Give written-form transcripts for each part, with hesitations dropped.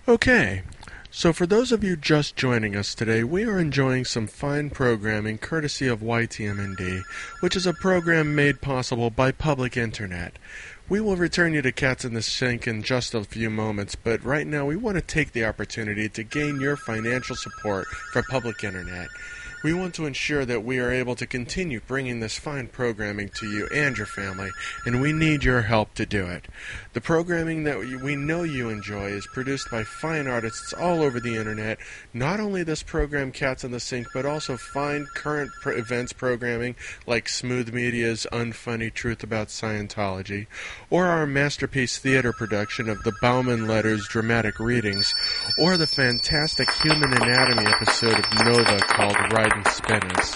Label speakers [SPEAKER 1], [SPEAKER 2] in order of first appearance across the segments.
[SPEAKER 1] Okay, so for those of you just joining us today, we are enjoying some fine programming courtesy of YTMND, which is a program made possible by Public Internet. We will return you to Cats in the Sink in just a few moments, but right now we want to take the opportunity to gain your financial support for Public Internet. We want to ensure that we are able to continue bringing this fine programming to you and your family, and we need your help to do it. The programming that we know you enjoy is produced by fine artists all over the internet. Not only this program, Cats in the Sink, but also fine current events programming like Smooth Media's Unfunny Truth About Scientology, or our masterpiece theater production of the Bauman Letters dramatic readings, or the fantastic Human Anatomy episode of Nova called Riding Spinners.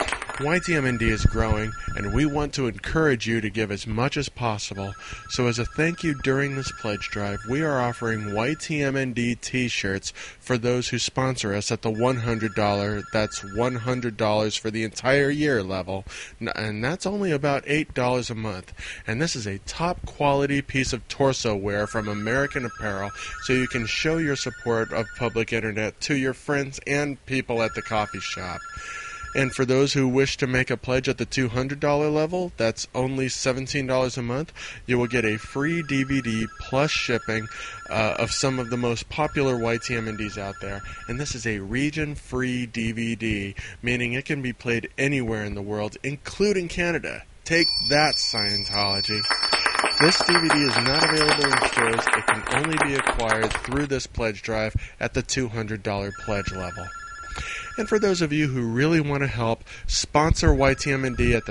[SPEAKER 1] YTMND is growing, and we want to encourage you to give as much as possible. So as a thank you during this pledge drive, we are offering YTMND t-shirts for those who sponsor us at the $100, that's $100 for the entire year level, and that's only about $8 a month. And this is a top quality piece of torso wear from American Apparel, so you can show your support of Public Internet to your friends and people at the coffee shop. And for those who wish to make a pledge at the $200 level, that's only $17 a month, you will get a free DVD plus shipping of some of the most popular YTMNDs out there. And this is a region-free DVD, meaning it can be played anywhere in the world, including Canada. Take that, Scientology. This DVD is not available in stores. It can only be acquired through this pledge drive at the $200 pledge level. And for those of you who really want to help, sponsor YTMND at the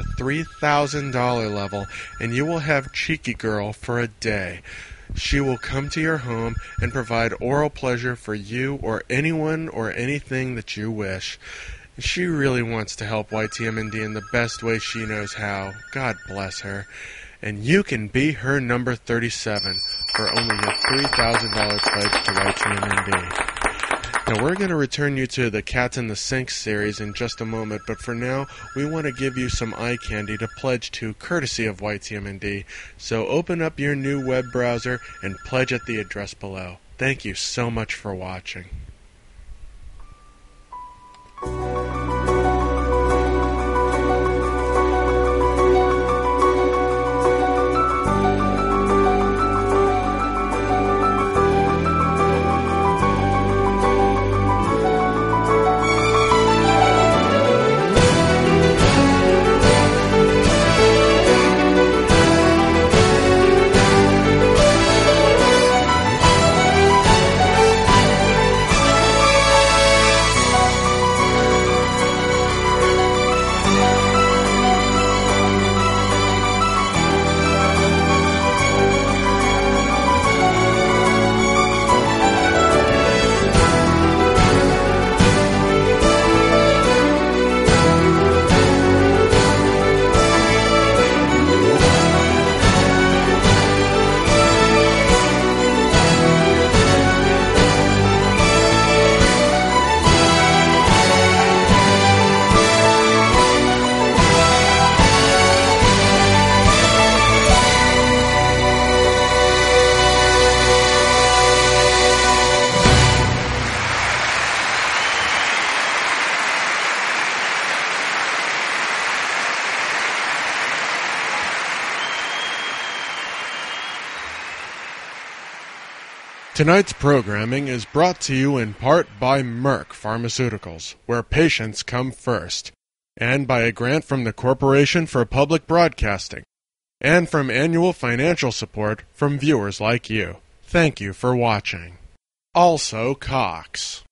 [SPEAKER 1] $3,000 level, and you will have Cheeky Girl for a day. She will come to your home and provide oral pleasure for you or anyone or anything that you wish. She really wants to help YTMND in the best way she knows how. God bless her. And you can be her number 37 for only a $3,000 pledge to YTMND. Now, we're going to return you to the Cats in the Sink series in just a moment, but for now, we want to give you some eye candy to pledge to, courtesy of YTMND. So open up your new web browser and pledge at the address below. Thank you so much for watching. Tonight's programming is brought to you in part by Merck Pharmaceuticals, where patients come first, and by a grant from the Corporation for Public Broadcasting, and from annual financial support from viewers like you. Thank you for watching. Also, Cox.